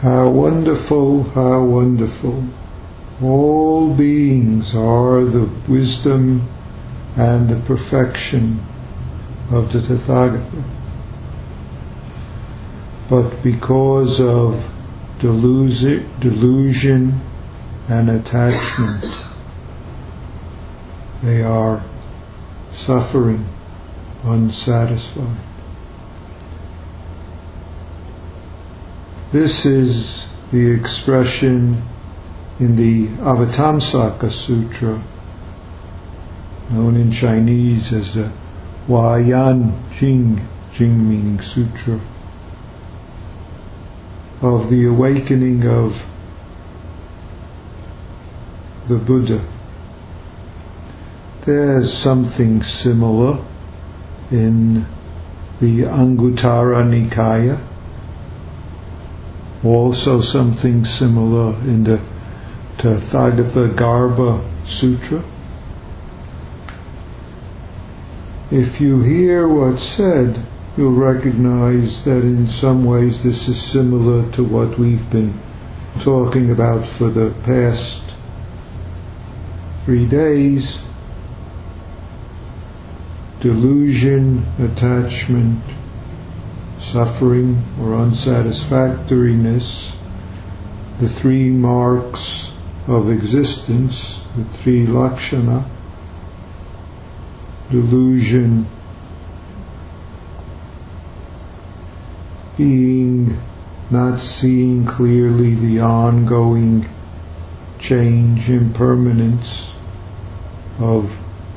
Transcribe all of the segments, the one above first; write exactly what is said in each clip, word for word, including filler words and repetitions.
How wonderful, how wonderful. All beings are the wisdom and the perfection of the Tathagata. But because of delusi- delusion and attachment, they are suffering, unsatisfied. This is the expression in the Avatamsaka Sutra, known in Chinese as the Huayan Jing, Jing meaning Sutra, of the awakening of the Buddha. There's something similar in the Anguttara Nikaya, also something similar in the Tathagata Garbha Sutra. If you hear what's said, you'll recognize that in some ways this is similar to what we've been talking about for the past three days. Delusion, attachment, suffering or unsatisfactoriness, the three marks of existence, the three lakshana. Delusion being not seeing clearly the ongoing change, impermanence of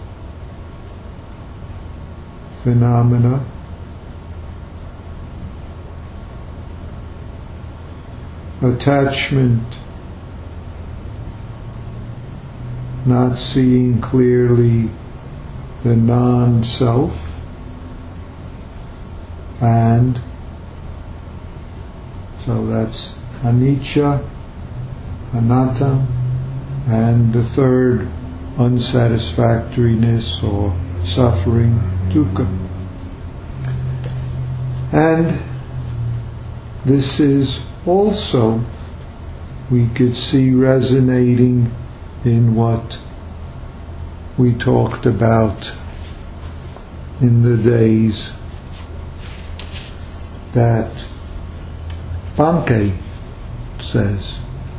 phenomena. Attachment, not seeing clearly the non-self, and so that's anicca, anatta, and the third, unsatisfactoriness or suffering, dukkha. And this is also, we could see resonating in what we talked about in the days that Bankei says.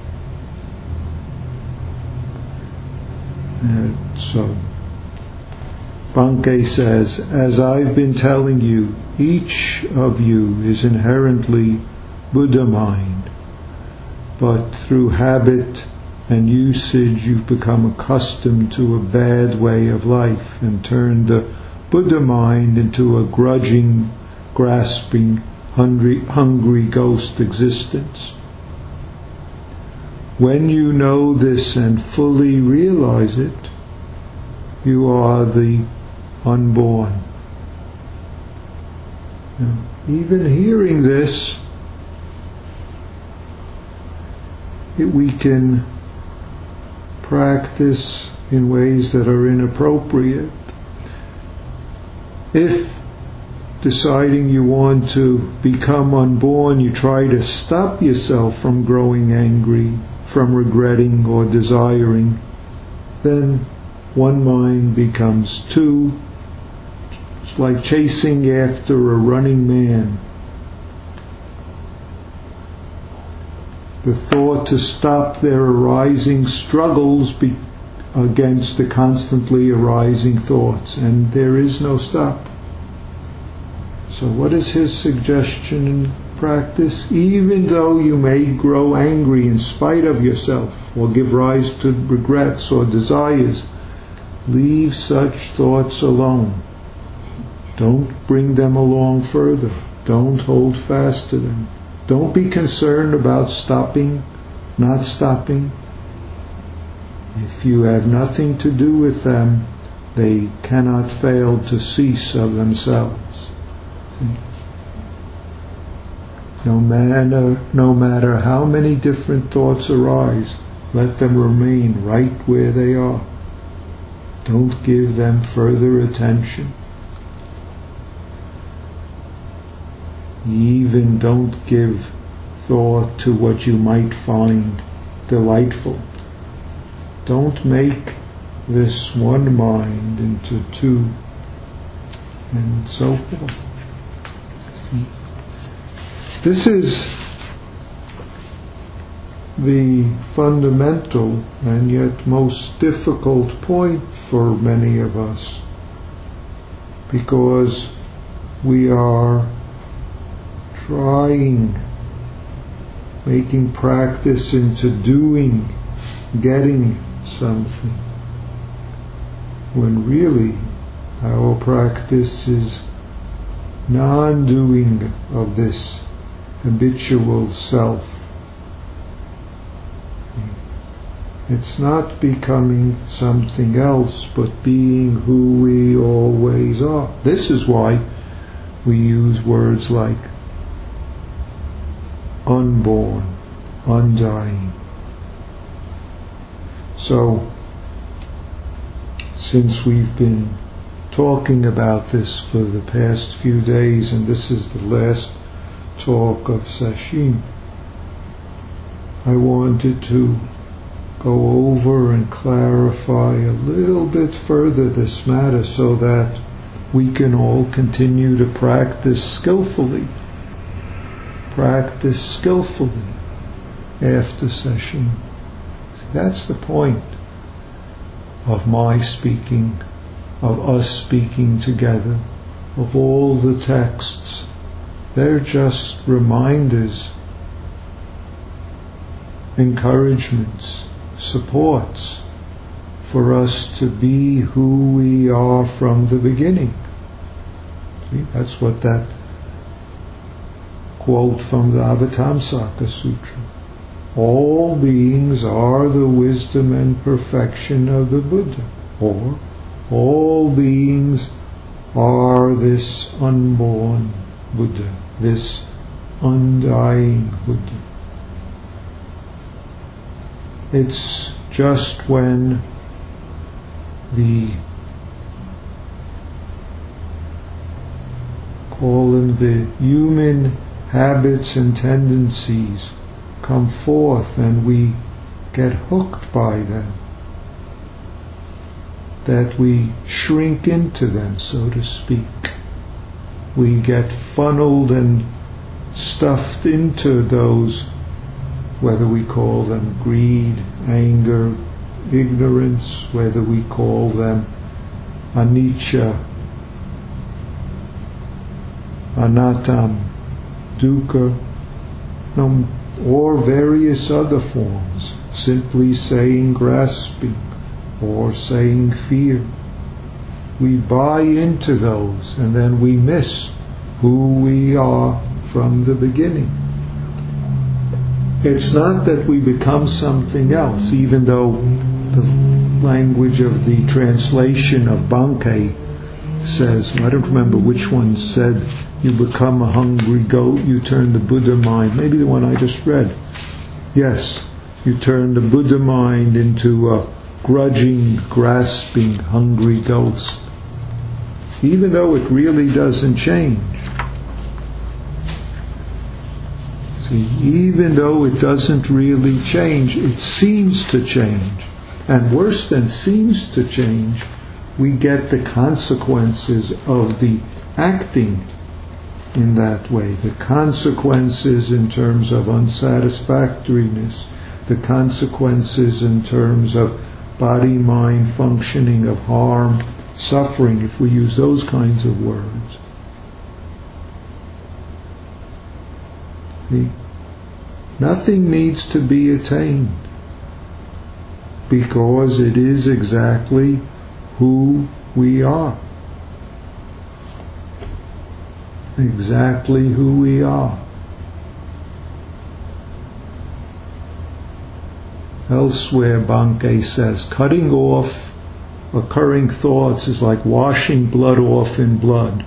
Uh, so, Bankei says, as I've been telling you, each of you is inherently Buddha mind, but through habit and usage you've become accustomed to a bad way of life and turned the Buddha mind into a grudging, grasping, hungry, hungry ghost existence. When you know this and fully realize it, you are the unborn. Now, even hearing this, it, we can practice in ways that are inappropriate. If deciding you want to become unborn, you try to stop yourself from growing angry, from regretting or desiring, then one mind becomes two. It's like chasing after a running man. The thought to stop their arising struggles be against the constantly arising thoughts, and there is no stop. So what is his suggestion in practice? Even though you may grow angry in spite of yourself, or give rise to regrets or desires, leave such thoughts alone. Don't bring them along further. Don't hold fast to them. Don't be concerned about stopping, not stopping. If you have nothing to do with them, they cannot fail to cease of themselves. See? No matter, no matter how many different thoughts arise, let them remain right where they are. Don't give them further attention. Even don't give thought to what you might find delightful. Don't make this one mind into two, and so forth. This is the fundamental and yet most difficult point for many of us, because we are trying, making practice into doing, getting something, when really our practice is non-doing of this habitual self. It's not becoming something else, but being who we always are. This is why we use words like unborn, undying. So, since we've been talking about this for the past few days, and this is the last talk of Sesshin, I wanted to go over and clarify a little bit further this matter so that we can all continue to practice skillfully. Practice skillfully after Sesshin. See, that's the point of my speaking, of us speaking together, of all the texts. They're just reminders, encouragements, supports for us to be who we are from the beginning. See, that's what that quote from the Avatamsaka Sutra. All beings are the wisdom and perfection of the Buddha, or all beings are this unborn Buddha, this undying Buddha. It's just when the, call them the human habits and tendencies come forth and we get hooked by them, that we shrink into them, so to speak. We get funneled and stuffed into those, whether we call them greed, anger, ignorance, whether we call them anicca, anattam, dukkha, or various other forms, simply saying grasping or saying fear. We buy into those and then we miss who we are from the beginning. It's not that we become something else, even though the language of the translation of Bankei says, I don't remember which one said, you become a hungry goat, you turn the Buddha mind. Maybe the one I just read. Yes, you turn the Buddha mind into a grudging, grasping, hungry ghost. Even though it really doesn't change. See, even though it doesn't really change, it seems to change. And worse than seems to change, we get the consequences of the acting in that way. The consequences in terms of unsatisfactoriness, the consequences in terms of body-mind functioning, of harm, suffering, if we use those kinds of words. See? Nothing needs to be attained because it is exactly who we are. Exactly who we are. Elsewhere, Bankei says, cutting off occurring thoughts is like washing blood off in blood.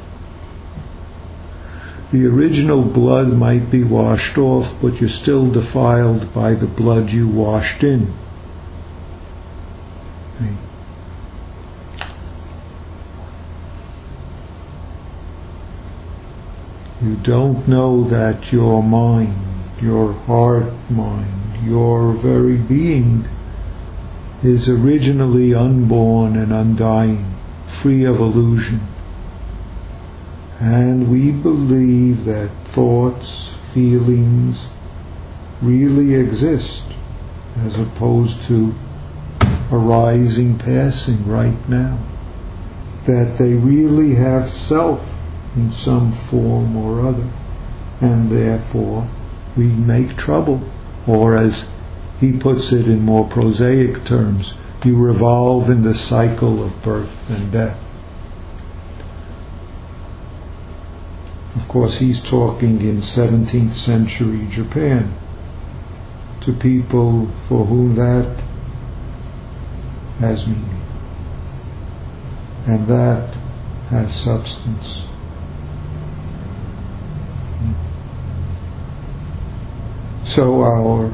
The original blood might be washed off, but you're still defiled by the blood you washed in. See? You don't know that your mind, your heart mind, your very being is originally unborn and undying, free of illusion. And we believe that thoughts, feelings really exist as opposed to arising, passing right now. That they really have self in some form or other. And therefore we make trouble. Or as he puts it in more prosaic terms, you revolve in the cycle of birth and death. Of course, he's talking in seventeenth century Japan to people for whom that has meaning and that has substance. So our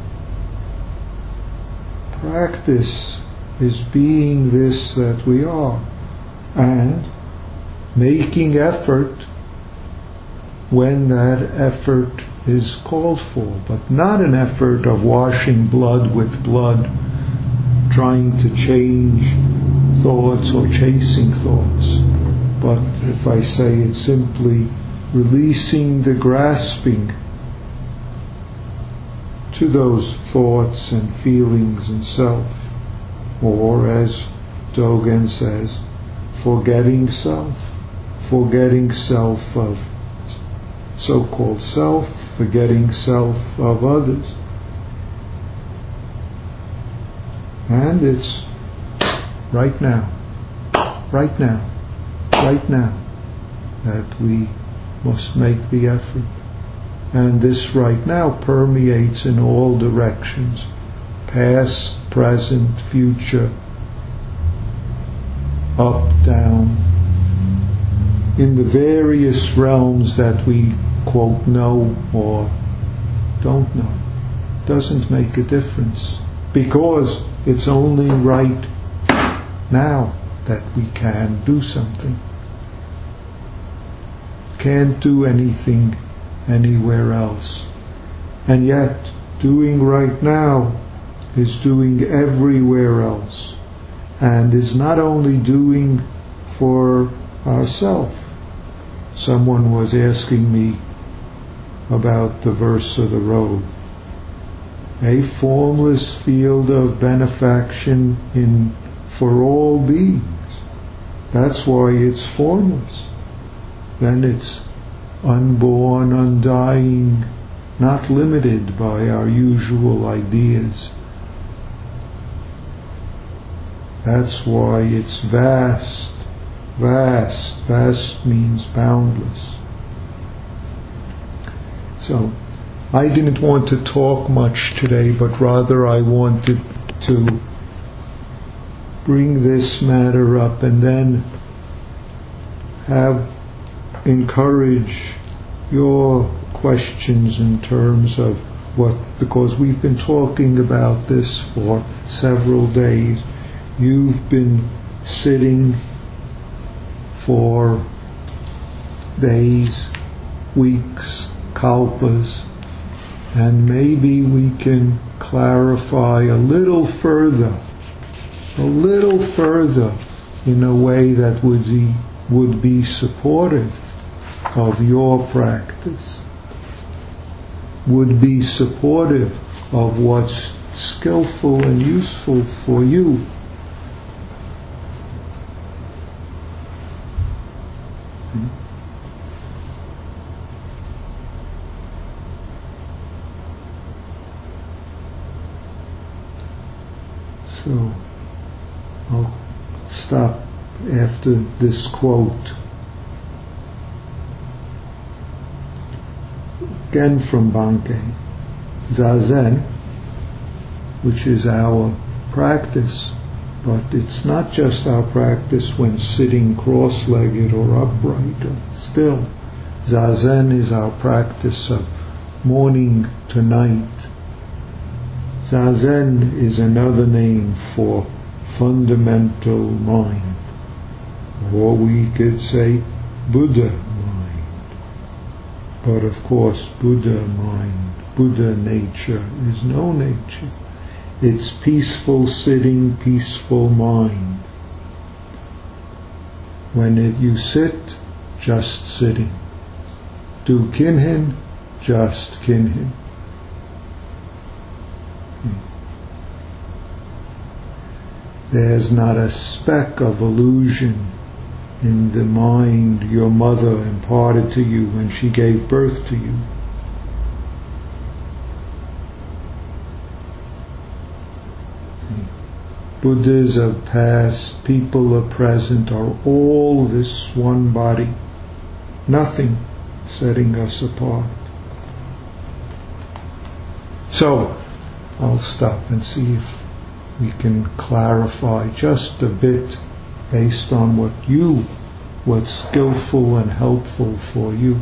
practice is being this that we are and making effort when that effort is called for, but not an effort of washing blood with blood, trying to change thoughts or chasing thoughts. But if I say it's simply releasing the grasping to those thoughts and feelings and self, or as Dogen says, forgetting self, forgetting self of so-called self, forgetting self of others. And it's right now, right now, right now that we must make the effort. And this right now permeates in all directions, past, present, future, up, down, in the various realms that we quote know or don't know. Doesn't make a difference, because it's only right now that we can do something. Can't do anything anywhere else. And yet, doing right now is doing everywhere else, and is not only doing for ourselves. Someone was asking me about the verse of the road. A formless field of benefaction in for all beings. That's why it's formless. Then it's unborn, undying, not limited by our usual ideas. That's why it's vast, vast, vast means boundless. So, I didn't want to talk much today, but rather I wanted to bring this matter up and then have encourage your questions in terms of what, because we've been talking about this for several days. You've been sitting for days, weeks, kalpas, and maybe we can clarify a little further, a little further in a way that would be, would be supportive of your practice, would be supportive of what's skillful and useful for you. So I'll stop after this quote. Again from Bankei. Zazen, which is our practice, but it's not just our practice when sitting cross-legged or upright or still. Zazen is our practice of morning to night. Zazen is another name for fundamental mind, or we could say Buddha mind. But of course, Buddha mind, Buddha nature is no nature. It's peaceful sitting, peaceful mind. When it, you sit, just sitting. Do kinhin, just kinhin. There's not a speck of illusion in the mind your mother imparted to you when she gave birth to you. Buddhas of past, people of present are all this one body. Nothing setting us apart. So, I'll stop and see if we can clarify just a bit based on what you, what's skillful and helpful for you.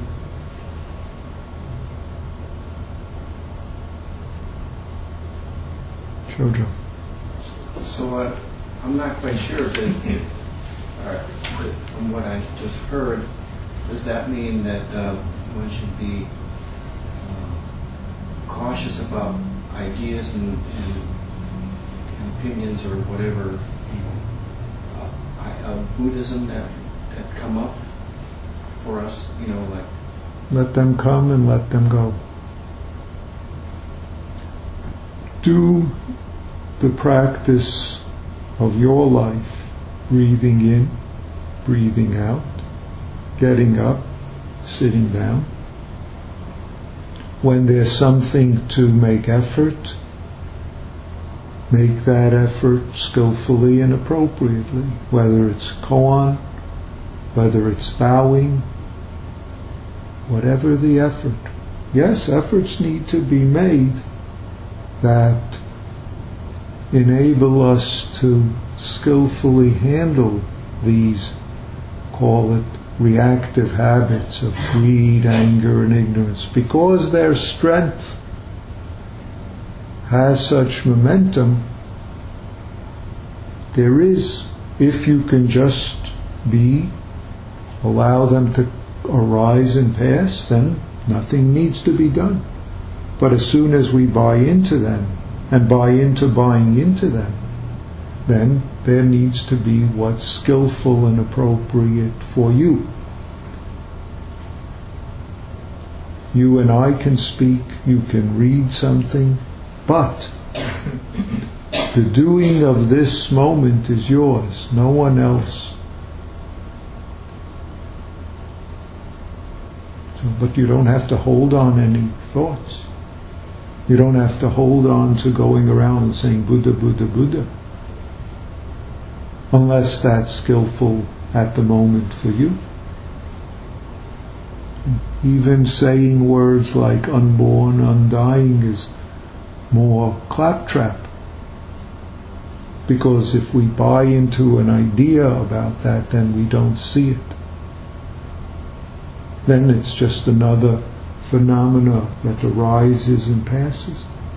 Jojo. So uh, I'm not quite sure, but uh, from what I just heard, does that mean that uh, one should be uh, cautious about ideas and, and, and opinions or whatever, you know, uh, of Buddhism that, that come up for us, you know, like... Let them come and let them go. Do the practice of your life, breathing in, breathing out, getting up, sitting down. When there's something to make effort, make that effort skillfully and appropriately, whether it's koan, whether it's bowing, whatever the effort. Yes, efforts need to be made that enable us to skillfully handle these, call it reactive habits of greed, anger, and ignorance, because their strength has such momentum. There is, if you can just be, allow them to arise and pass, then nothing needs to be done. But as soon as we buy into them, and buy into buying into them, then there needs to be what's skillful and appropriate for you. You and I can speak, you can read something, but the doing of this moment is yours, no one else. So, but you don't have to hold on any thoughts. You don't have to hold on to going around and saying Buddha, Buddha, Buddha, unless that's skillful at the moment for you. Even saying words like unborn, undying is more claptrap, because if we buy into an idea about that, then we don't see it. Then it's just another phenomena that arises and passes.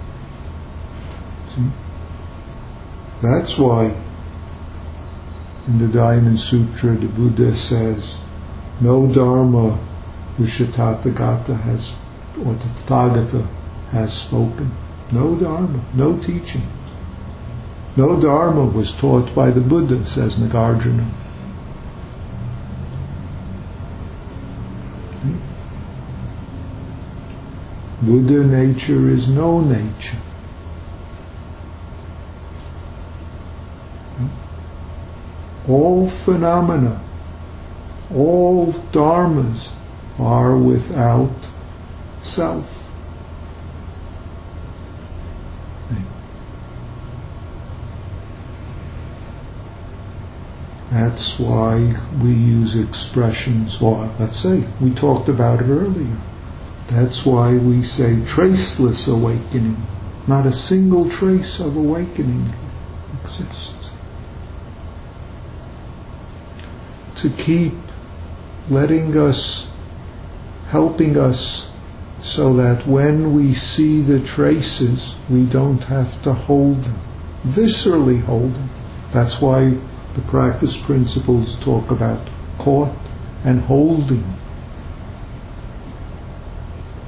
See? That's why in the Diamond Sutra the Buddha says, no dharma which the Tathagata has, or the Tathagata has spoken. No dharma, no teaching. No dharma was taught by the Buddha, says Nagarjuna. See? Buddha nature is no nature. All phenomena, all dharmas are without self. That's why we use expressions, or let's say, we talked about it earlier. That's why we say traceless awakening. Not a single trace of awakening exists. To keep letting us, helping us, so that when we see the traces, we don't have to hold them, viscerally hold them. That's why the practice principles talk about caught and holding.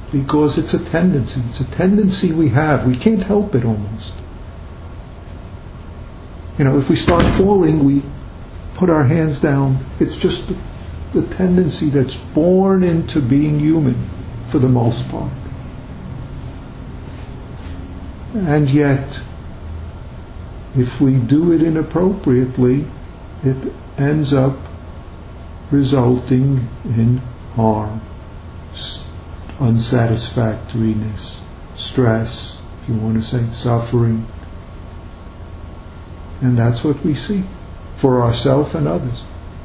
because it's a tendency. It's a tendency we have. We can't help it almost. You know, if we start falling, we put our hands down. It's just the, the tendency that's born into being human for the most part. And yet, if we do it inappropriately, it ends up resulting in harm, unsatisfactoriness, stress, if you want to say, suffering. And that's what we see for ourselves and others.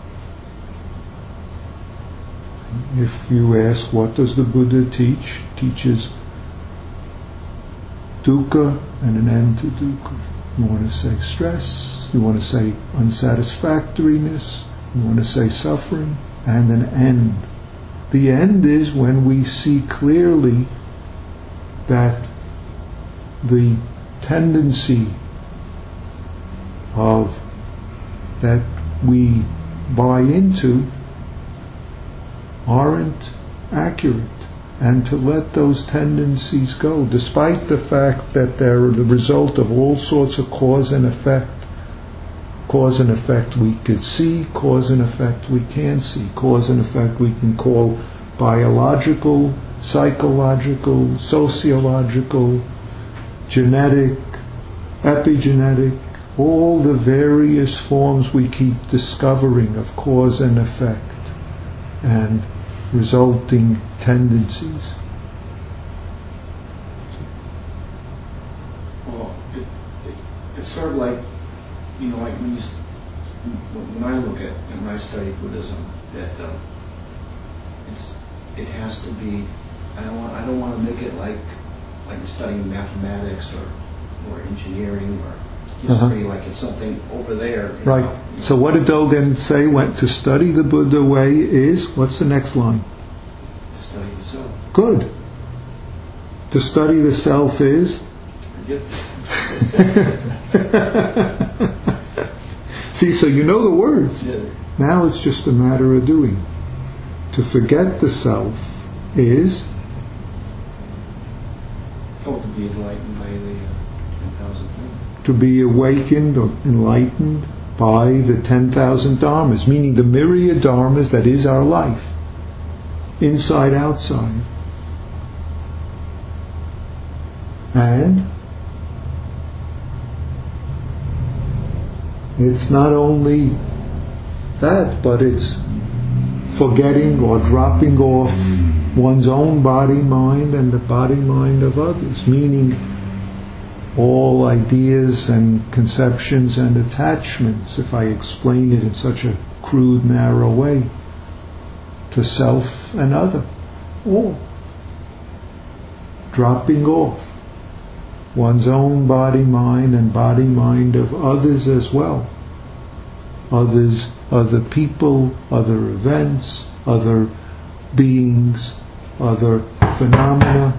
If you ask, what does the Buddha teach? Teaches dukkha and an end to dukkha. You want to say stress, you want to say unsatisfactoriness, you want to say suffering, and an end. The end is when we see clearly that the tendency of that we buy into aren't accurate, and to let those tendencies go, despite the fact that they're the result of all sorts of cause and effect. Cause and effect we could see, cause and effect we can't see, cause and effect we can call biological, psychological, sociological, genetic, epigenetic, all the various forms we keep discovering of cause and effect and resulting tendencies. Well, it, it, it's sort of like, you know, like when you, when I look at, and when I study Buddhism, that um, it's, it has to be, I don't want, I don't want to make it like, like studying mathematics or, or engineering or history, uh-huh. like it's something over there. Right. Know, you know. So what did Dogen say? Went to study the Buddha way is, what's the next line? To study the self. Good. To study the self is? Forget See, so you know the words. Yeah. Now it's just a matter of doing. To forget the self is? Oh, to be enlightened by the uh, ten thousand things. To be awakened or enlightened by the ten thousand dharmas, meaning the myriad dharmas that is our life, inside, outside. And it's not only that, but it's forgetting or dropping off one's own body, mind, and the body, mind of others, meaning all ideas and conceptions and attachments, if I explain it in such a crude, narrow way, to self and other. All. Dropping off one's own body, mind, and body, mind of others as well. Others, other people, other events, other beings, other phenomena.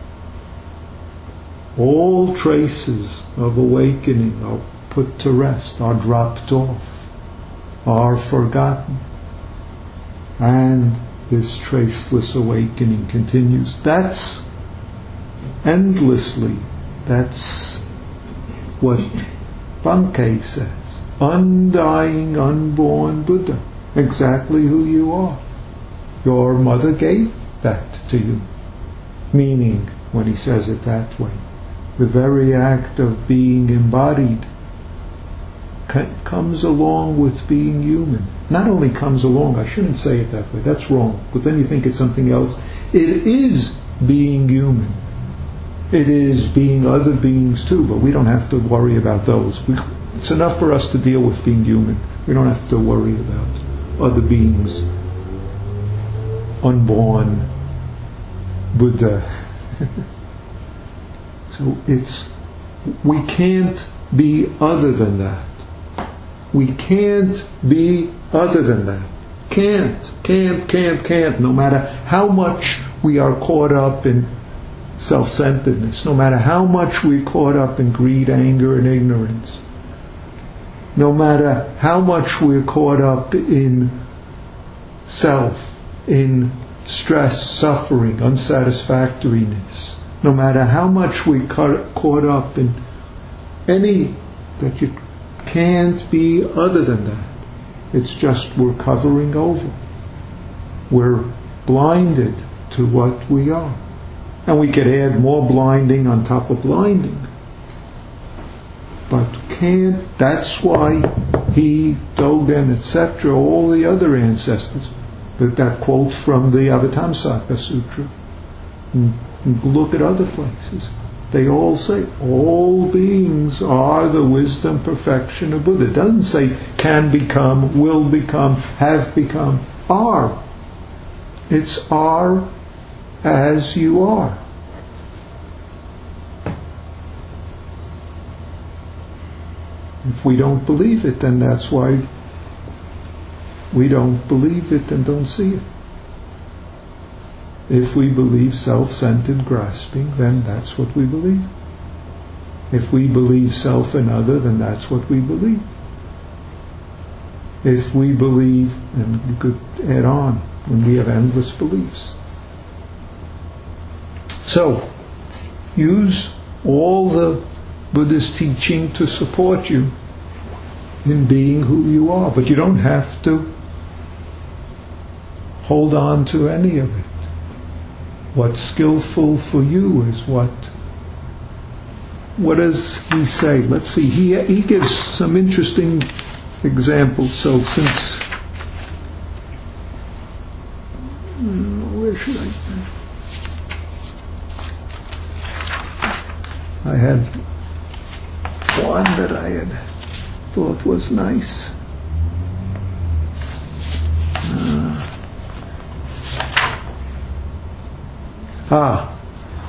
All traces of awakening are put to rest, are dropped off, are forgotten. And this traceless awakening continues. That's endlessly. That's what Bankei says. Undying, unborn Buddha. Exactly who you are. Your mother gave that to you. Meaning, when he says it that way, the very act of being embodied comes along with being human. Not only comes along, I shouldn't say it that way, that's wrong, because then you think it's something else. It is being human. It is being other beings too, but we don't have to worry about those. We, it's enough for us to deal with being human. We don't have to worry about other beings, unborn, Buddha. So it's, we can't be other than that. We can't be other than that. Can't, can't, can't, can't. No matter how much we are caught up in self-centeredness, no matter how much we're caught up in greed, anger, and ignorance, no matter how much we're caught up in self, in stress, suffering, unsatisfactoriness. No matter how much we ca- caught up in any, that you can't be other than that. It's just we're covering over. We're blinded to what we are. And we could add more blinding on top of blinding. But can't, that's why he, Dogen, et cetera, all the other ancestors, that, that quote from the Avatamsaka Sutra, and, and look at other places, they all say, all beings are the wisdom, perfection of Buddha. It doesn't say can become, will become, have become, are. It's are as you are. If we don't believe it, then that's why we don't believe it and don't see it. If we believe self-centered grasping, then that's what we believe. If we believe self and other, then that's what we believe. If we believe, and you could add on, when we have endless beliefs. So, use all the Buddha's teaching to support you in being who you are, but you don't have to hold on to any of it. What's skillful for you is what what does he say? Let's see, he he gives some interesting examples. So since where should I I had one that I had thought was nice. Uh, ah.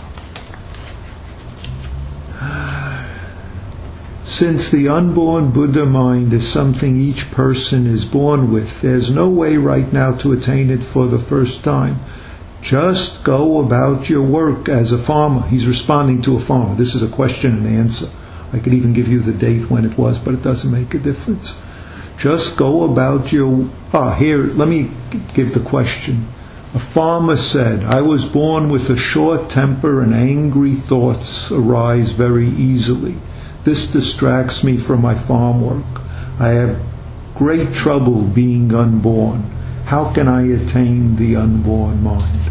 Since the unborn Buddha mind is something each person is born with, there's no way right now to attain it for the first time. Just go about your work as a farmer. He's responding to a farmer. This is a question and answer. I could even give you the date when it was, but it doesn't make a difference. Just go about your... Ah, here, let me give the question. A farmer said, I was born with a short temper and angry thoughts arise very easily. This distracts me from my farm work. I have great trouble being unborn. How can I attain the unborn mind?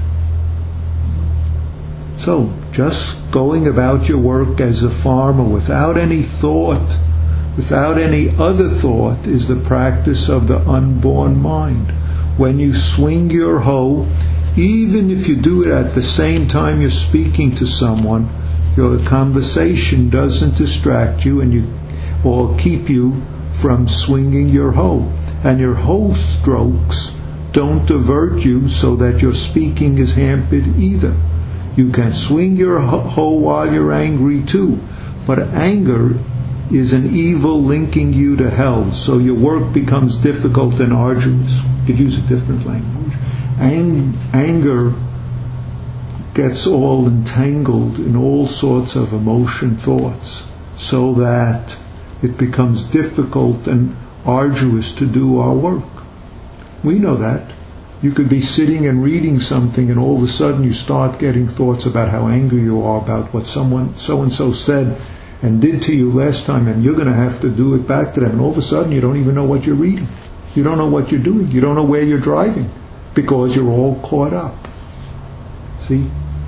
So, just going about your work as a farmer without any thought, without any other thought, is the practice of the unborn mind. When you swing your hoe, even if you do it at the same time you're speaking to someone, your conversation doesn't distract you and you or keep you from swinging your hoe. And your hoe strokes don't divert you so that your speaking is hampered either. You can swing your hoe while you're angry too, but anger is an evil linking you to hell, so your work becomes difficult and arduous. You could use a different language. Ang- anger gets all entangled in all sorts of emotion thoughts, so that it becomes difficult and arduous to do our work. We know that. You could be sitting and reading something and all of a sudden you start getting thoughts about how angry you are about what someone so-and-so said and did to you last time, and you're going to have to do it back to them, and all of a sudden you don't even know what you're reading. You don't know what you're doing. You don't know where you're driving because you're all caught up. See?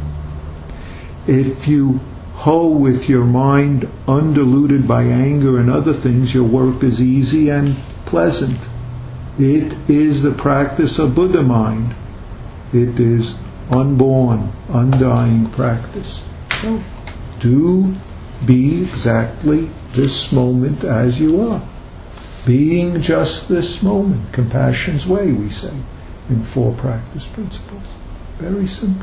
If you hoe with your mind undiluted by anger and other things, your work is easy and pleasant. It is the practice of Buddha mind. It is unborn, undying practice. So, do be exactly this moment as you are. Being just this moment. Compassion's way, we say, in four practice principles. Very simple.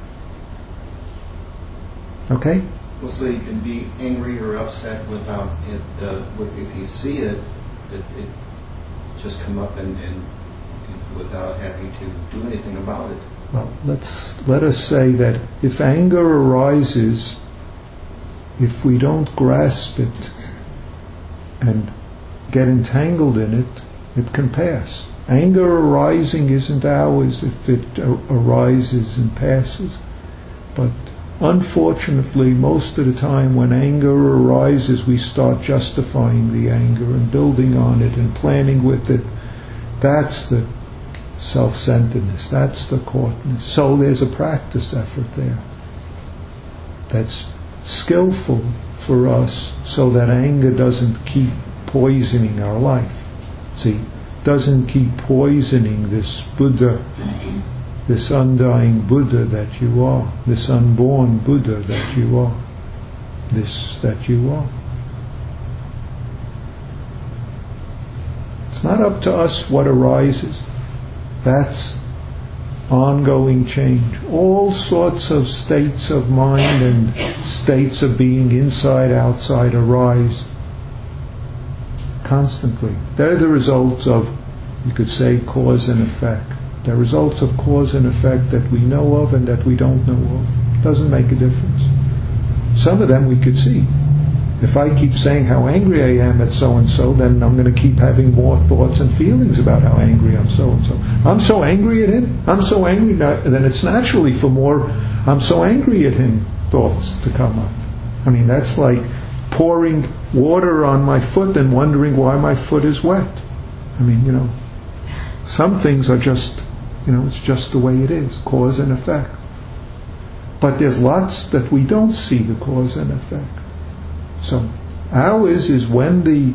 Okay? Well, so you can be angry or upset without it, uh, if you see it, it, it just come up and, and without having to do anything about it. Well, let's let us say that if anger arises, if we don't grasp it and get entangled in it, it can pass. Anger arising isn't ours if it arises and passes. But unfortunately, most of the time when anger arises, we start justifying the anger and building on it and planning with it. That's the self-centeredness. That's the caughtness. So there's a practice effort there that's skillful for us so that anger doesn't keep poisoning our life. See, doesn't keep poisoning this Buddha, this undying Buddha that you are, this unborn Buddha that you are, this that you are. It's not up to us what arises. That's ongoing change. All sorts of states of mind and states of being, inside, outside, arise constantly. They're the results of, you could say, cause and effect. They're results of cause and effect that we know of and that we don't know of. Doesn't make a difference. Some of them we could see. If I keep saying how angry I am at so-and-so, then I'm going to keep having more thoughts and feelings about how angry I'm so-and-so. I'm so angry at him. I'm so angry. Then it's naturally for more, I'm so angry at him, thoughts to come up. I mean, that's like pouring water on my foot and wondering why my foot is wet. I mean, you know, some things are just, you know, it's just the way it is, cause and effect. But there's lots that we don't see the cause and effect. So ours is when the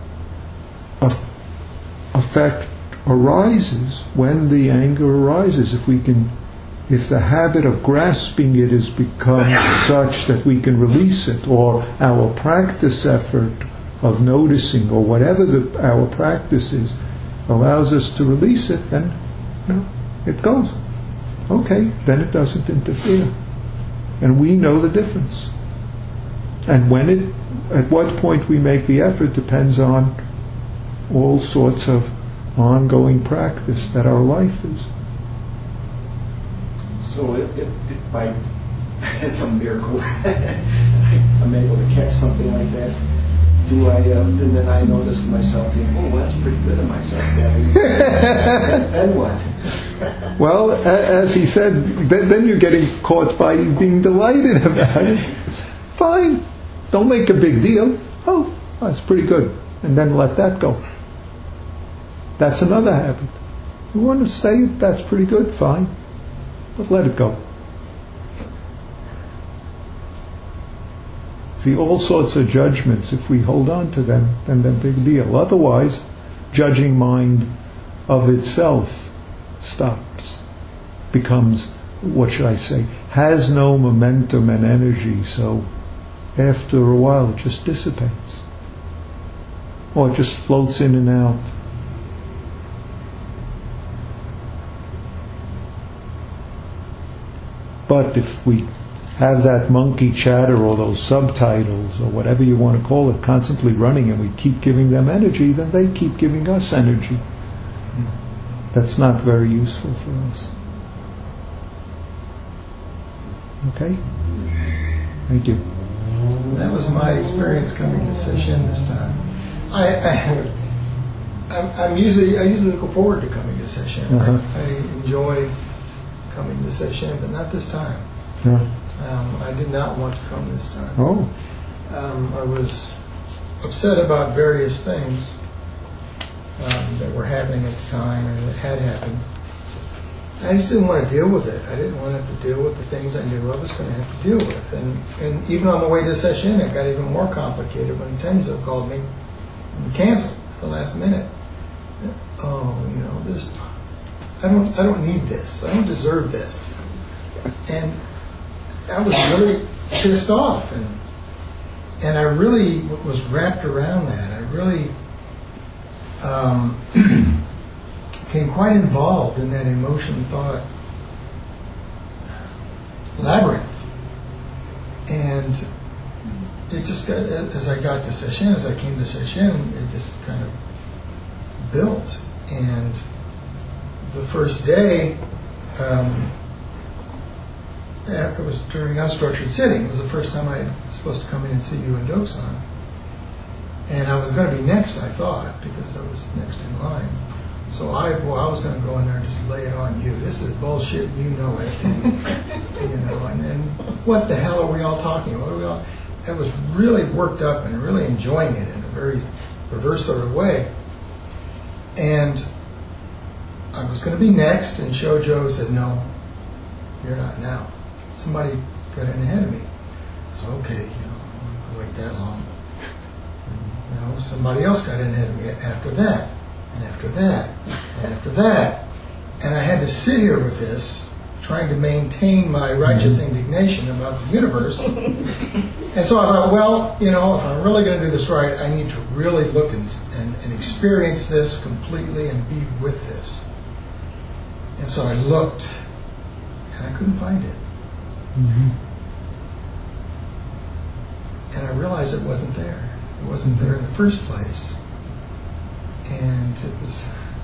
effect arises, when the anger arises. If we can, if the habit of grasping it has become such that we can release it, or our practice effort of noticing, or whatever the, our practice is, allows us to release it, then you know, it goes. Okay, then it doesn't interfere. And we know the difference. And when it, at what point we make the effort depends on all sorts of ongoing practice that our life is. So if, if, if by some miracle I'm able to catch something like that, do I? Uh, and then I notice myself thinking, "Oh, that's pretty good of myself." then, then what? Well, as he said, then, then you're getting caught by being delighted about it. Fine. Don't make a big deal. Oh, that's pretty good. And then let that go. That's another habit. You want to say that's pretty good? Fine. But let it go. See, all sorts of judgments, if we hold on to them, then they're a big deal. Otherwise, judging mind of itself stops. Becomes, what should I say, has no momentum and energy, so after a while it just dissipates. Or it just floats in and out. But if we have that monkey chatter or those subtitles or whatever you want to call it constantly running and we keep giving them energy, then they keep giving us energy. That's not very useful for us. Okay? Thank you. That was my experience coming to session this time. I, I, I'm, I'm usually I usually look forward to coming to session. Uh-huh. I, I enjoy coming to session, but not this time. Yeah. Um, I did not want to come this time. Oh. Um, I was upset about various things um, that were happening at the time and that had happened. I just didn't want to deal with it. I didn't want to have to deal with the things I knew I was going to have to deal with. And, and even on the way to session, it got even more complicated when Tenzo called me and canceled at the last minute. Oh, you know, this. I don't. I don't need this. I don't deserve this. And I was really pissed off, and and I really was wrapped around that. I really um, became quite involved in that emotion thought labyrinth, and it just got, as I got to session, as I came to session, it just kind of built. And the first day. Um, It was during unstructured sitting. It was the first time I was supposed to come in and see you and Doksan. And I was going to be next, I thought, because I was next in line. So I, well, I was going to go in there and just lay it on you. This is bullshit. You know it. And, you know, and then what the hell are we all talking about? What are we all? I was really worked up and really enjoying it in a very perverse sort of way. And I was going to be next, and Shoujo said, "No, you're not now. Somebody got in ahead of me." So okay, you know, I'm not going to wait that long. And, you know, somebody else got in ahead of me after that. And after that, and after that. And I had to sit here with this, trying to maintain my righteous indignation about the universe. And so I thought, well, you know, if I'm really going to do this right, I need to really look and, and, and experience this completely and be with this. And so I looked, and I couldn't find it. Mm-hmm. And I realized it wasn't there. It wasn't there in the first place. And it was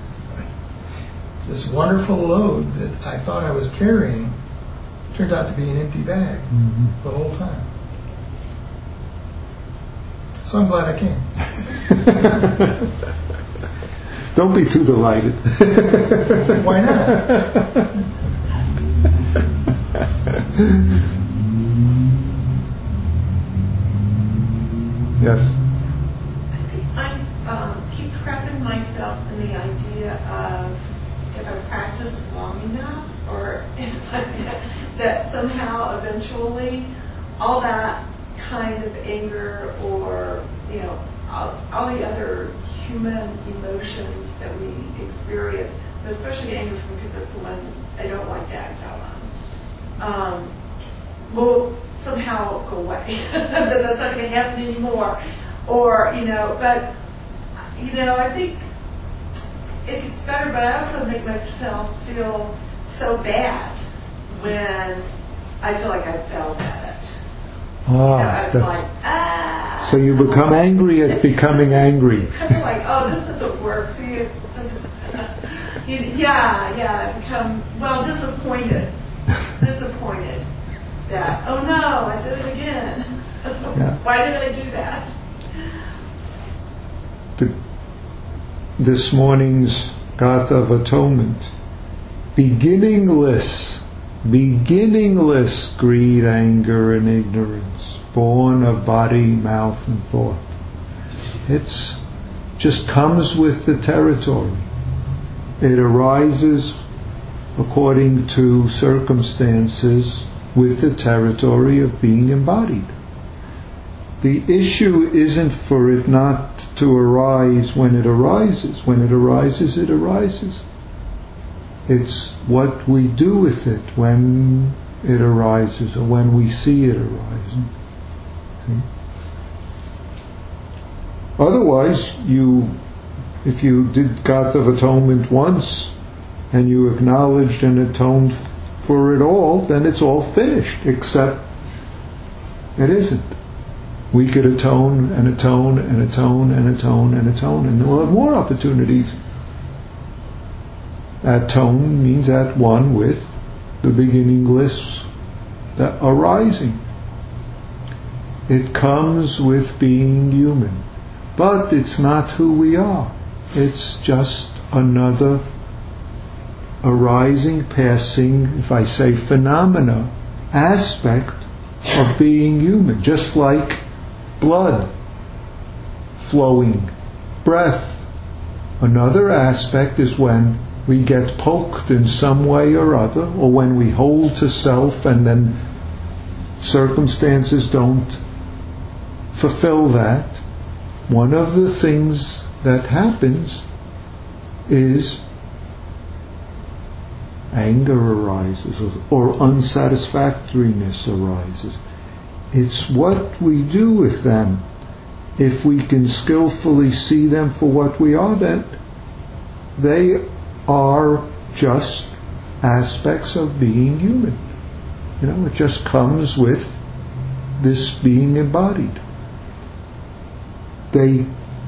this wonderful load that I thought I was carrying turned out to be an empty bag mm-hmm. the whole time. So I'm glad I came. Don't be too delighted. Why not? Yes. I um, keep prepping myself in the idea of if I practice long enough, or if I, that somehow eventually all that kind of anger, or you know, all, all the other human emotions that we experience, but especially anger, because that's the one I don't like to act out on, um, will somehow go away. That that's not going to happen anymore, or you know, but. You know, I think it gets better, but I also make myself feel so bad when I feel like I failed at it. Ah, you know, I was like, ah. So you become angry at becoming angry. Kind of like, oh, this doesn't work. See, it doesn't, yeah, yeah, I become, well, disappointed. disappointed that, oh no, I did it again. Yeah. Why did I do that? The, this morning's Gatha of Atonement, beginningless, beginningless greed, anger, and ignorance, born of body, mouth, and thought. It's just comes with the territory. It arises according to circumstances with the territory of being embodied. The issue isn't for it not to arise when it arises. When it arises, it arises. It's what we do with it when it arises, or when we see it arising. Okay. Otherwise, you, if you did Gatha of Atonement once, and you acknowledged and atoned for it all, then it's all finished, except it isn't. We could atone and atone and atone and atone and atone, and we'll have more opportunities. Atone means at one with the beginningless, the arising. It comes with being human. But it's not who we are. It's just another arising, passing, if I say phenomena, aspect of being human. Just like blood flowing, breath. Another aspect is when we get poked in some way or other, or when we hold to self and then circumstances don't fulfill that. One of the things that happens is anger arises, or unsatisfactoriness arises. It's what we do with them. If we can skillfully see them for what we are, then they are just aspects of being human. You know, it just comes with this being embodied. They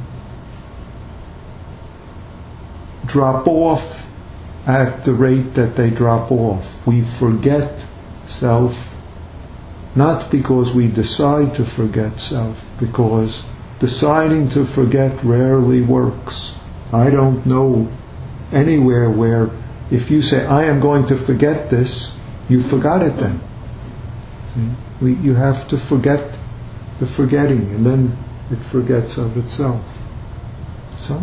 drop off at the rate that they drop off. We forget self, not because we decide to forget self, because deciding to forget rarely works. I don't know anywhere where if you say, I am going to forget this, you forgot it then. See? We, you have to forget the forgetting, and then it forgets of itself. So,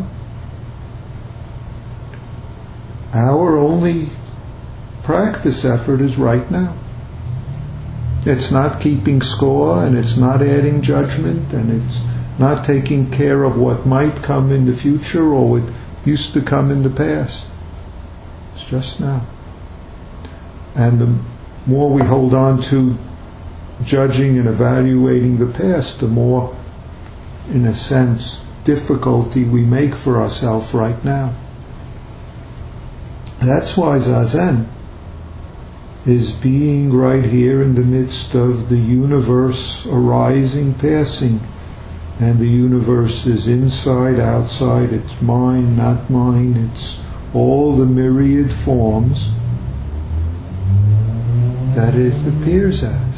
our only practice effort is right now. It's not keeping score, and it's not adding judgment, and it's not taking care of what might come in the future or what used to come in the past. It's just now. And the more we hold on to judging and evaluating the past, the more, in a sense, difficulty we make for ourselves right now. That's why Zazen is being right here in the midst of the universe arising, passing. And the universe is inside, outside, it's mine, not mine, it's all the myriad forms that it appears as.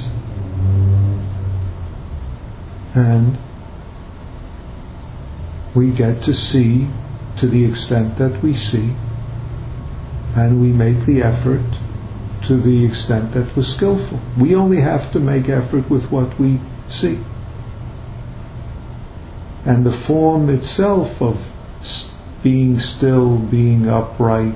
And we get to see to the extent that we see, and we make the effort to the extent that was skillful. We only have to make effort with what we see. And the form itself of being still, being upright,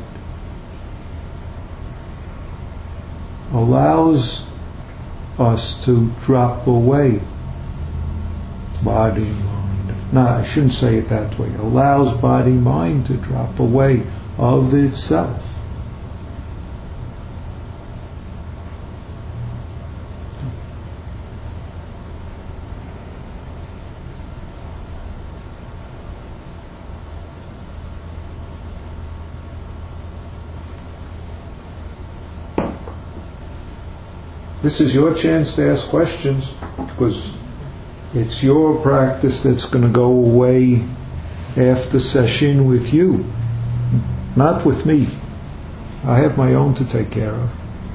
allows us to drop away body, mind. No, I shouldn't say it that way. Allows body, mind to drop away of itself. This is your chance to ask questions, because it's your practice that's going to go away after session with you, not with me. I have my own to take care of.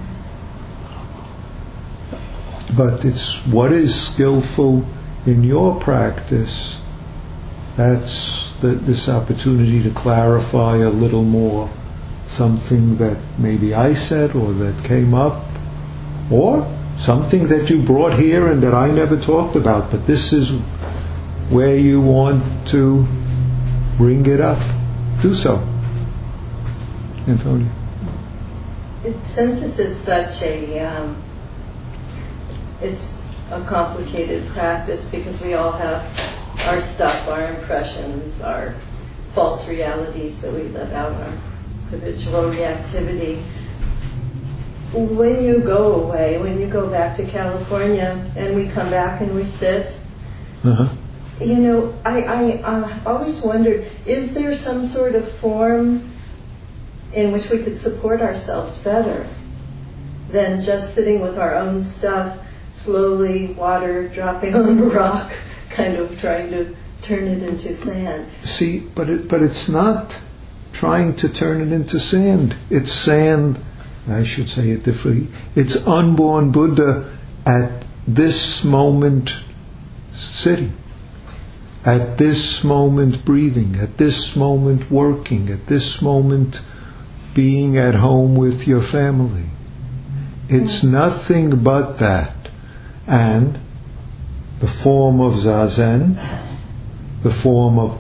But it's what is skillful in your practice. That's the, this opportunity to clarify a little more something that maybe I said or that came up, or something that you brought here and that I never talked about, but this is where you want to bring it up. Do so. Antonia. It, since this is such a, um, it's a complicated practice because we all have our stuff, our impressions, our false realities that we live out, our habitual reactivity. When you go away, when you go back to California and we come back and we sit, uh-huh. you know, I, I uh, always wondered, is there some sort of form in which we could support ourselves better than just sitting with our own stuff, slowly, water dropping on a rock, kind of trying to turn it into sand? See, but it, but it's not trying to turn it into sand. It's sand. I should say it differently. It's unborn Buddha at this moment sitting, at this moment breathing, at this moment working, at this moment being at home with your family. It's nothing but that. And the form of Zazen, the form of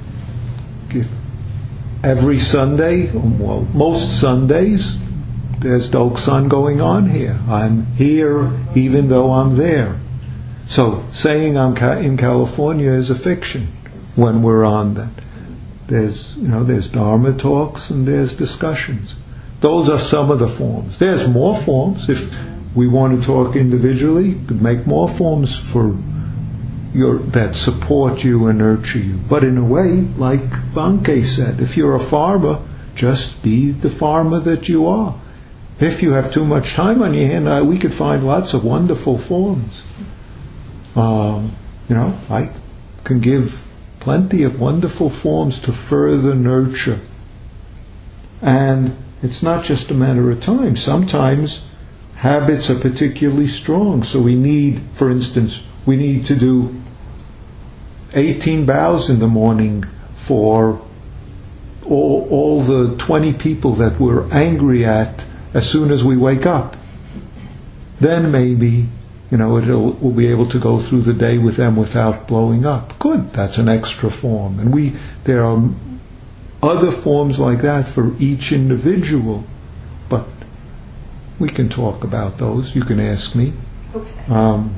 every Sunday, well, most Sundays, there's Doksan going on here. I'm here even though I'm there. So saying I'm in California is a fiction when we're on that. There's, you know, there's Dharma talks and there's discussions. Those are some of the forms. There's more forms. If we want to talk individually, we could make more forms for your that support you and nurture you. But in a way, like Banke said, if you're a farmer, just be the farmer that you are. If you have too much time on your hand, uh, we could find lots of wonderful forms. Um, you know, I can give plenty of wonderful forms to further nurture. And it's not just a matter of time. Sometimes habits are particularly strong. So we need, for instance, we need to do eighteen bows in the morning for all, all the twenty people that we're angry at as soon as we wake up. Then maybe, you know, it'll, we'll be able to go through the day with them without blowing up. Good, that's an extra form. And we, there are other forms like that for each individual, but we can talk about those. You can ask me. Okay. Um,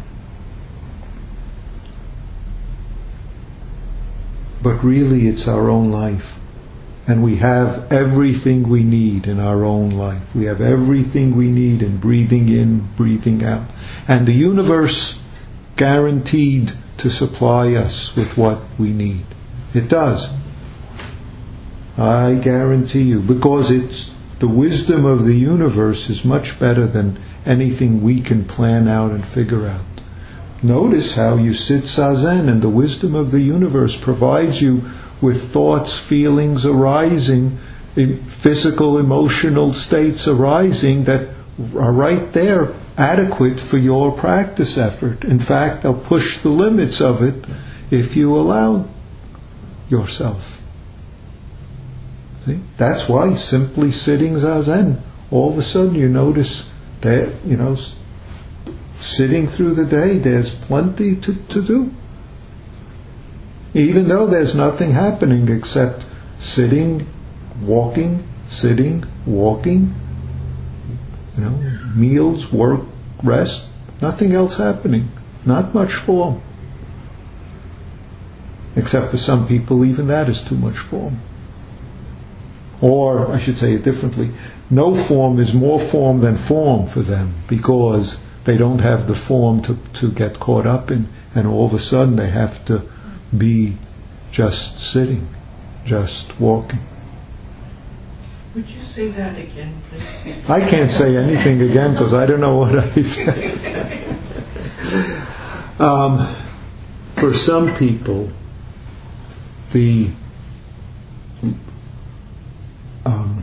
but really it's our own life. And we have everything we need in our own life. We have everything we need in breathing in, breathing out. And the universe guaranteed to supply us with what we need. It does. I guarantee you. Because it's the wisdom of the universe is much better than anything we can plan out and figure out. Notice how you sit zazen and the wisdom of the universe provides you with thoughts, feelings arising, physical, emotional states arising that are right there, adequate for your practice effort. In fact, they'll push the limits of it if you allow yourself. See? That's why simply sitting zazen, all of a sudden you notice that, you know, sitting through the day, there's plenty to, to do. Even though there's nothing happening except sitting, walking, sitting, walking, you know, meals, work, rest, nothing else happening. Not much form. Except for some people, even that is too much form. Or, I should say it differently, no form is more form than form for them because they don't have the form to, to get caught up in, and all of a sudden they have to be just sitting, just walking. Would you say that again, please? I can't say anything again because I don't know what I said. um, for some people, the um,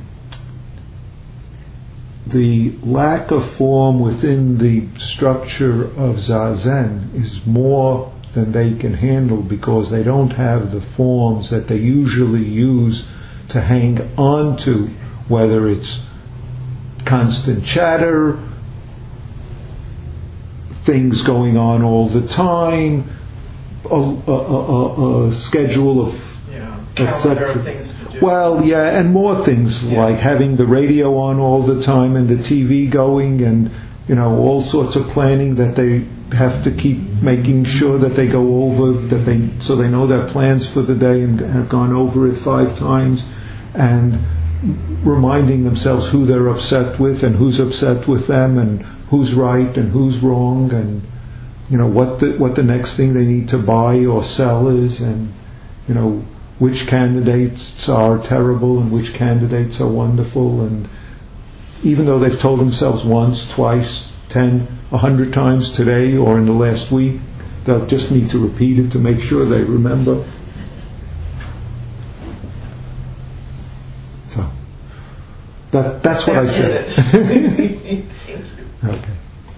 the lack of form within the structure of zazen is more than they can handle because they don't have the forms that they usually use to hang on to, whether it's constant chatter, things going on all the time, a, a, a, a schedule of yeah, et cetera. Things to do. Well, yeah, and more things yeah. like having the radio on all the time and the T V going, and you know all sorts of planning that they have to keep making sure that they go over that they so they know their plans for the day and have gone over it five times, and reminding themselves who they're upset with and who's upset with them and who's right and who's wrong, and you know what the what the next thing they need to buy or sell is, and you know which candidates are terrible and which candidates are wonderful. And even though they've told themselves once, twice, ten, a hundred times today or in the last week, they'll just need to repeat it to make sure they remember. So that that's what I said. Okay.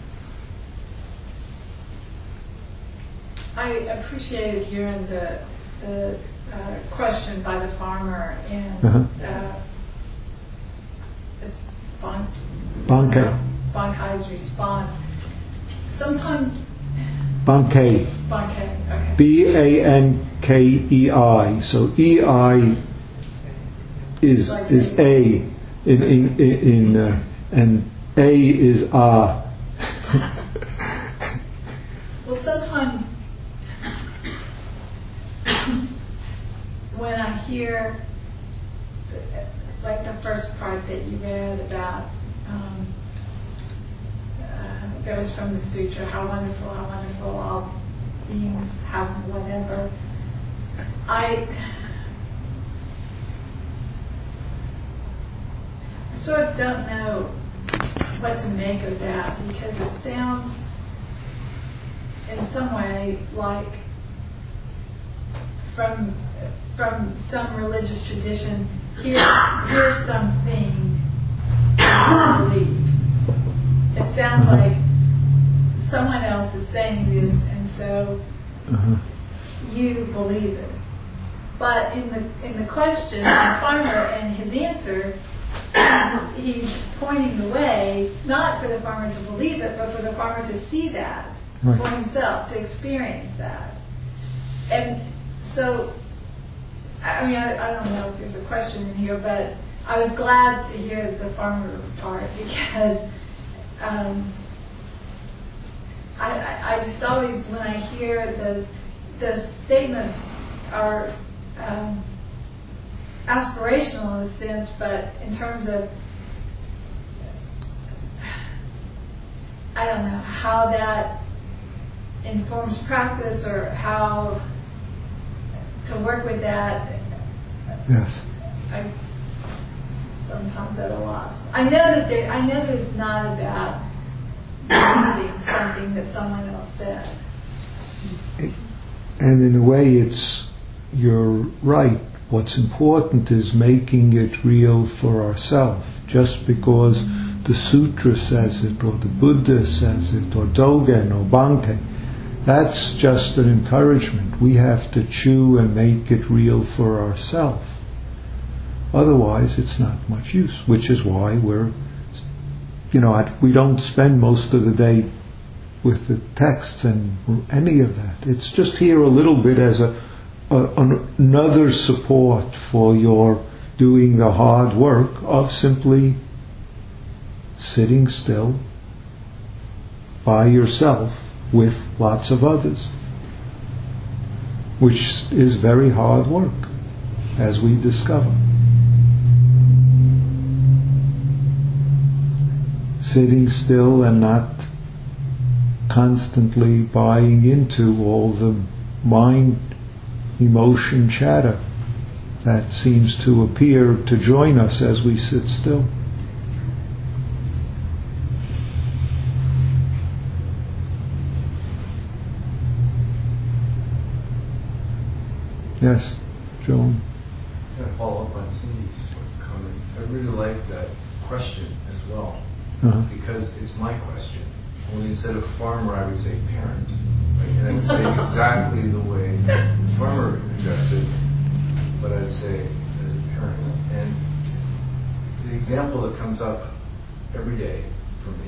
I appreciated hearing the the uh, question by the farmer and uh-huh. uh, Bon, Bankei. Bankei's response. Sometimes Bankei. Bankei, okay. B A N K E I. So E I is like is A, a in in in uh, and A is A. Well, sometimes when I hear, like the first part that you read about, um, uh, that was from the sutra, how wonderful, how wonderful all beings have whatever. I, I sort of don't know what to make of that, because it sounds in some way like from from some religious tradition, here, here's something you believe. It sounds uh-huh. like someone else is saying this, and so uh-huh. you believe it. But in the in the question, the farmer and his answer, he's pointing the way, not for the farmer to believe it, but for the farmer to see that right. for himself, to experience that. And so, I mean, I, I don't know if there's a question in here, but I was glad to hear the farmer part because um, I, I, I just always, when I hear those, the statements are um, aspirational in a sense, but in terms of, I don't know, how that informs practice or how to work with that. Yes. I sometimes at a loss. I know that there, I know that it's not about believing something that someone else said. And in a way, it's, you're right. What's important is making it real for ourselves. Just because the sutra says it, or the Buddha says it, or Dogen, or Bankei, that's just an encouragement. We have to chew and make it real for ourselves. Otherwise, it's not much use, which is why we're, you know, we don't spend most of the day with the texts and any of that. It's just here a little bit as a, a an, another support for your doing the hard work of simply sitting still by yourself with lots of others, which is very hard work, as we discover. Sitting still and not constantly buying into all the mind, emotion chatter that seems to appear to join us as we sit still. Yes, Joan. I'm going to follow up on Cindy's comment. I really like that question as well, uh-huh. because it's my question. Only instead of farmer, I would say parent. Right? And I would say exactly the way the farmer addressed it, but I'd say as a parent. And the example that comes up every day for me,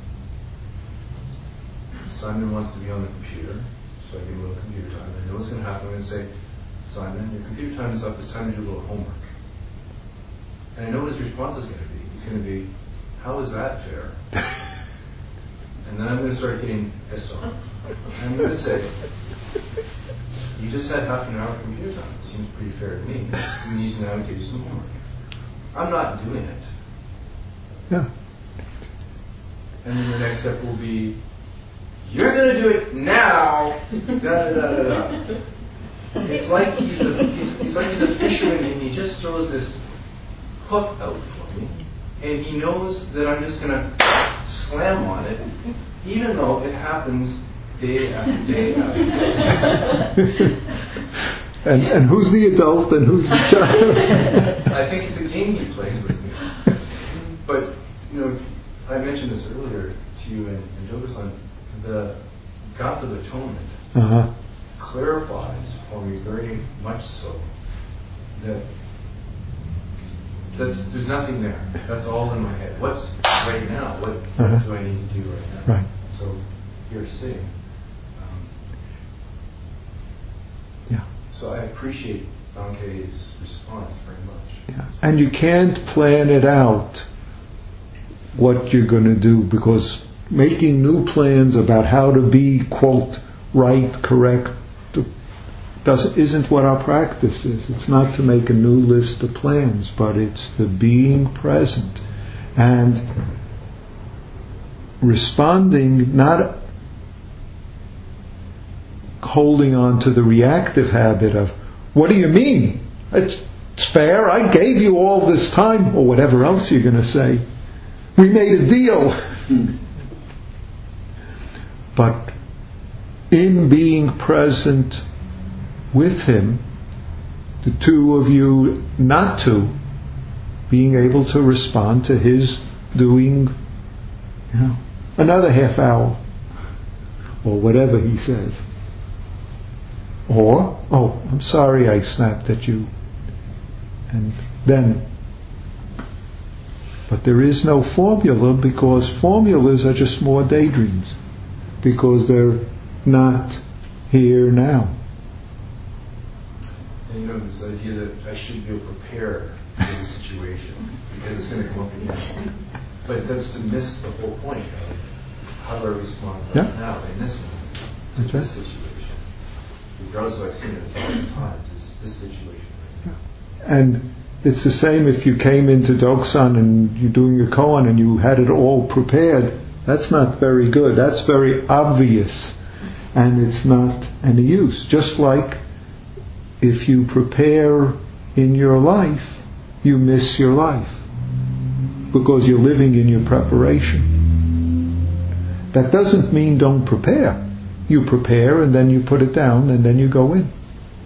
Simon wants to be on the computer, so I give him a little computer time. I know what's going to happen. I'm going to say, Simon, your computer time is up. It's time to do a little homework. And I know what his response is going to be. He's going to be, how is that fair? And then I'm going to start getting pissed off. I'm going to say, you just had half an hour of computer time. It seems pretty fair to me. You need to now give you some homework. I'm not doing it. Yeah. And then the next step will be, you're going to do it now. Da da da da da. It's like he's a he's, he's like he's a fisherman and he just throws this hook out for me, and he knows that I'm just gonna slam on it, even though it happens day after day after day. and yeah. and who's the adult and who's the child? I think it's a game he plays with me. But you know, I mentioned this earlier to you and, and Jogo-san, the Gath of Atonement. Uh-huh. clarifies for me very much so that that's, there's nothing there. That's all in my head. What's right now? What, uh-huh. what do I need to do right now? Right. So here sitting. Um, yeah. So I appreciate Bankei's response very much. Yeah. And you can't plan it out what you're going to do, because making new plans about how to be, quote, right, correct, doesn't isn't what our practice is. It's not to make a new list of plans, but it's the being present and responding, not holding on to the reactive habit of, what do you mean? It's, it's fair, I gave you all this time, or whatever else you're going to say. We made a deal. But in being present with him, the two of you not to, being able to respond to his doing, you know, another half hour, or whatever he says. Or, oh, I'm sorry I snapped at you. And then, but there is no formula, because formulas are just more daydreams, because they're not here now. And you know, this idea that I should feel prepared for the situation because it's going to come up again. But that's to miss the whole point of how do I respond right yeah. now in this moment, that's in right. this situation. Regardless of I've seen it a thousand times, it's this situation. And it's the same if you came into Doksan and you're doing a koan and you had it all prepared. That's not very good. That's very obvious. And it's not any use. Just like if you prepare in your life, you miss your life. Because you're living in your preparation. That doesn't mean don't prepare. You prepare and then you put it down and then you go in.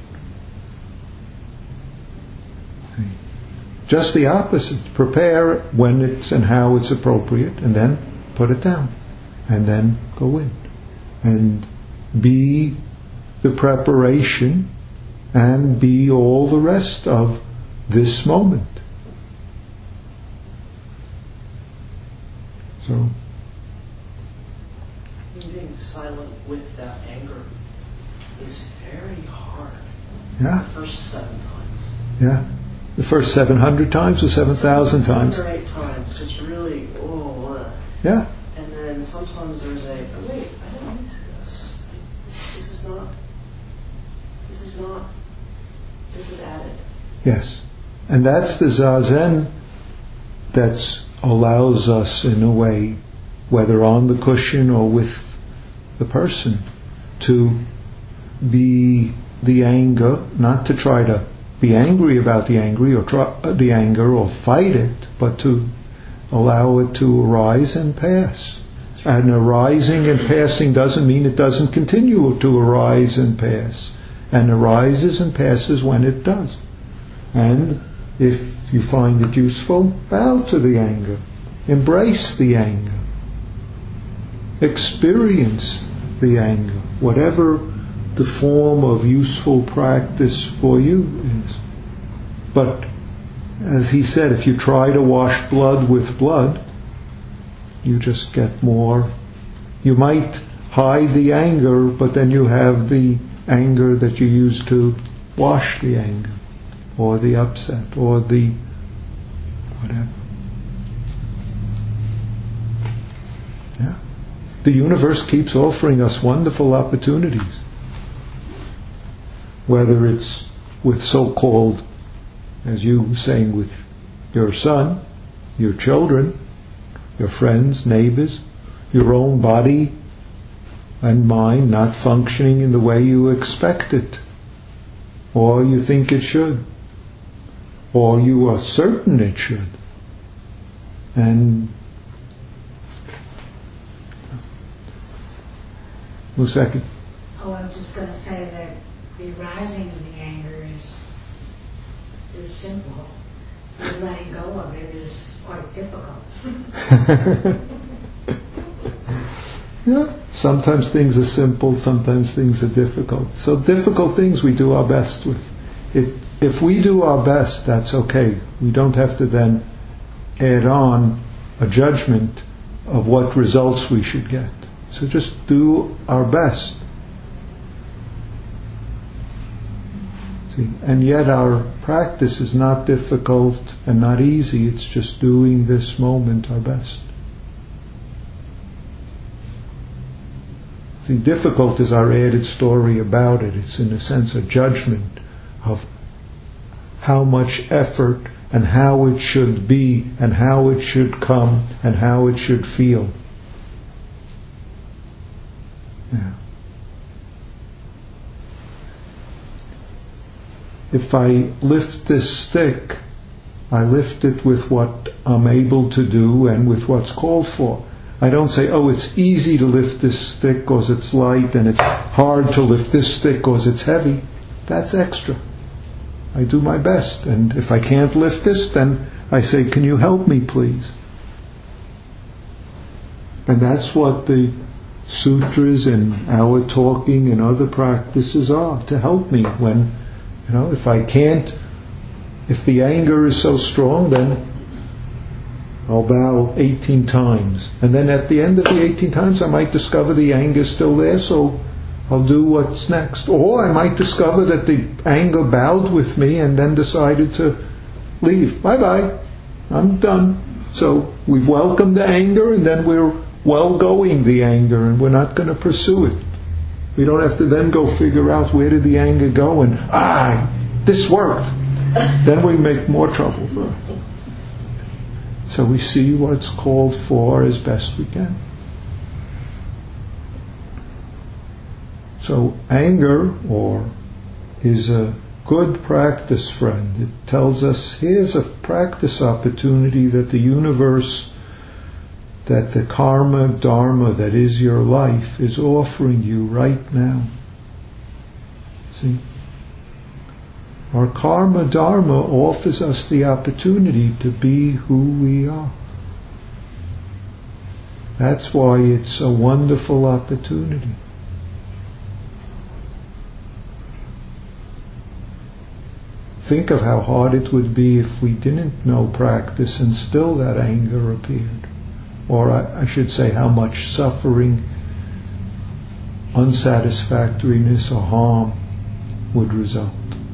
Just the opposite. Prepare when it's and how it's appropriate, and then put it down, and then go in, and be the preparation, and be all the rest of this moment. So, being silent with that anger is very hard. Yeah. The first seven times. Yeah. The first seven hundred times or seven thousand times? Seven or eight times. It's really, oh. Uh, yeah. And then sometimes there's a, oh, wait, I don't need this. this. This is not, this is not, this is added. Yes. And that's the Zazen that allows us, in a way, whether on the cushion or with the person, to be the anger, not to try to be angry about the angry or try, uh, the anger or fight it, but to allow it to arise and pass. And arising and passing doesn't mean it doesn't continue to arise and pass. And arises and passes when it does. And if you find it useful, bow to the anger. Embrace the anger. Experience the anger. Whatever the form of useful practice for you is. But, as he said, if you try to wash blood with blood, you just get more. You might hide the anger, but then you have the anger that you use to wash the anger, or the upset, or the whatever. Yeah. The universe keeps offering us wonderful opportunities. Whether it's with so-called, as you were saying, with your son, your children, your friends, neighbors, your own body and mind not functioning in the way you expect it, or you think it should, or you are certain it should. And one second. Oh, I'm just going to say that the arising of the anger is is simple. The letting go of it is quite difficult. Yeah, sometimes things are simple, sometimes things are difficult. So difficult things we do our best with. It, if we do our best, that's okay. We don't have to then add on a judgment of what results we should get. So just do our best. See, and yet our practice is not difficult and not easy. It's just doing this moment our best. See, difficult is our added story about it. It's in a sense a judgment of how much effort and how it should be and how it should come and how it should feel. Yeah. If I lift this stick, I lift it with what I'm able to do and with what's called for. I don't say, oh, it's easy to lift this stick because it's light, and it's hard to lift this stick because it's heavy. That's extra. I do my best. And if I can't lift this, then I say, can you help me, please? And that's what the sutras and our talking and other practices are to help me when, you know, if I can't, if the anger is so strong, then I'll bow eighteen times. And then at the end of the eighteen times, I might discover the anger is still there, so I'll do what's next. Or I might discover that the anger bowed with me and then decided to leave. Bye-bye. I'm done. So we've welcomed the anger, and then we're well-going the anger, and we're not going to pursue it. We don't have to then go figure out where did the anger go and, ah, this worked. Then we make more trouble. So we see what's called for as best we can. So anger or is a good practice friend. It tells us here's a practice opportunity that the universe, that the karma, dharma that is your life is offering you right now. See? Our karma, dharma offers us the opportunity to be who we are. That's why it's a wonderful opportunity. Think of how hard it would be if we didn't know practice and still that anger appeared. Or I, I should say how much suffering, unsatisfactoriness or harm would result.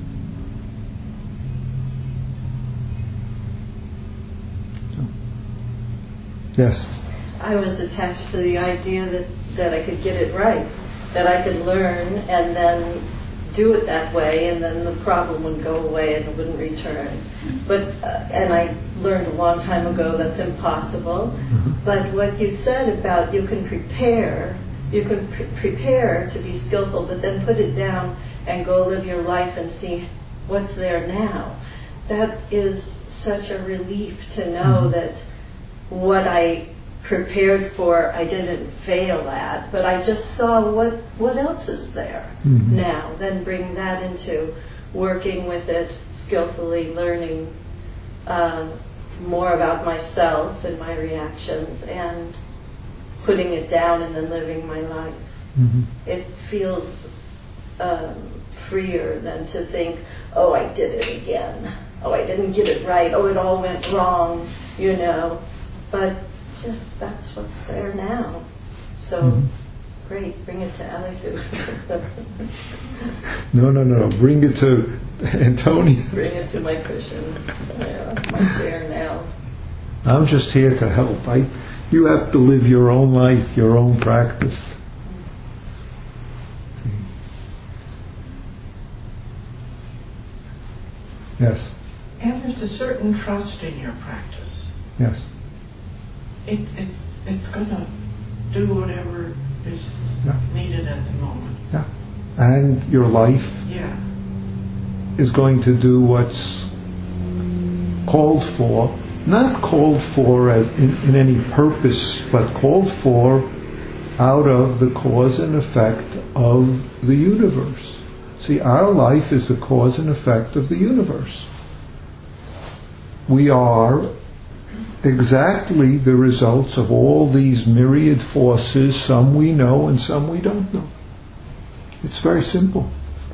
So, yes? I was attached to the idea that, that I could get it right, that I could learn and then do it that way, and then the problem would go away and it wouldn't return. But uh, and I learned a long time ago that's impossible. Mm-hmm. But what you said about you can prepare, you can pre- prepare to be skillful, but then put it down and go live your life and see what's there now. That is such a relief to know mm-hmm. that what I prepared for I didn't fail at, but I just saw what what else is there mm-hmm. now. Then bring that into working with it skillfully, learning uh, more about myself and my reactions, and putting it down and then living my life. Mm-hmm. It feels um, freer than to think, oh, I did it again. Oh, I didn't get it right. Oh, it all went wrong, you know. But just that's what's there now. So mm-hmm. great, bring it to Elihu. no, no, no, bring it to Antonia. Bring it to my cushion, yeah, my chair now. I'm just here to help. I, you have to live your own life, your own practice. Mm-hmm. Yes. And there's a certain trust in your practice. Yes. It, it, it's going to do whatever is yeah. needed at the moment. Yeah. And your life yeah. is going to do what's called for, not called for as in, in any purpose, but called for out of the cause and effect of the universe. See, our life is the cause and effect of the universe. We are exactly the results of all these myriad forces, some we know and some we don't know. It's very simple.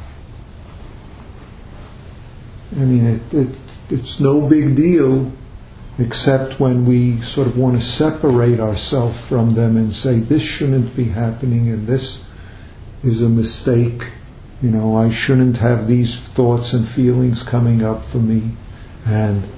I mean, it, it, it's no big deal, except when we sort of want to separate ourselves from them and say, this shouldn't be happening and this is a mistake. You know, I shouldn't have these thoughts and feelings coming up for me. And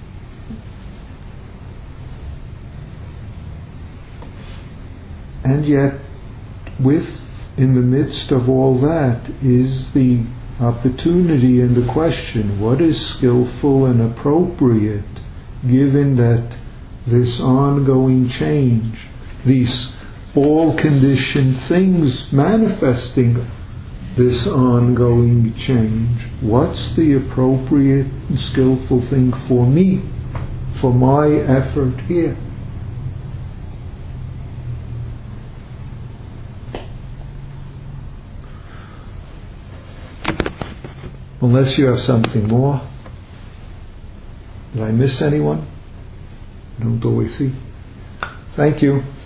And yet, with, in the midst of all that, is the opportunity and the question, what is skillful and appropriate, given that this ongoing change, these all-conditioned things manifesting this ongoing change, what's the appropriate and skillful thing for me, for my effort here? Unless you have something more. Did I miss anyone? I don't always see. Thank you.